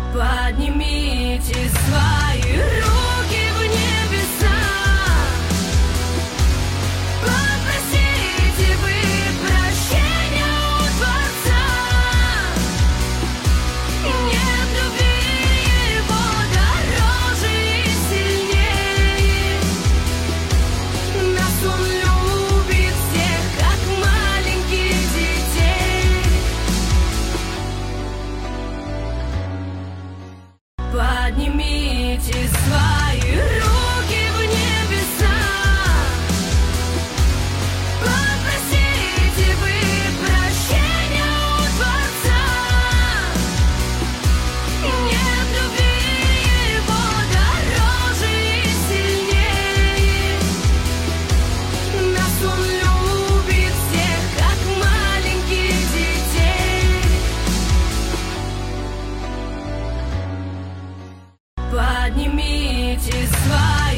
Поднимите свои руки в небеса, попросите вы прощения у Творца. Нет любви его дороже и сильнее. Нас он любит всех, как маленьких детей. Поднимите свои руки в небеса, попросите вы прощения у Творца. Нет любви его дороже и сильнее. Нас он любит всех, как маленьких детей. Поднимите свои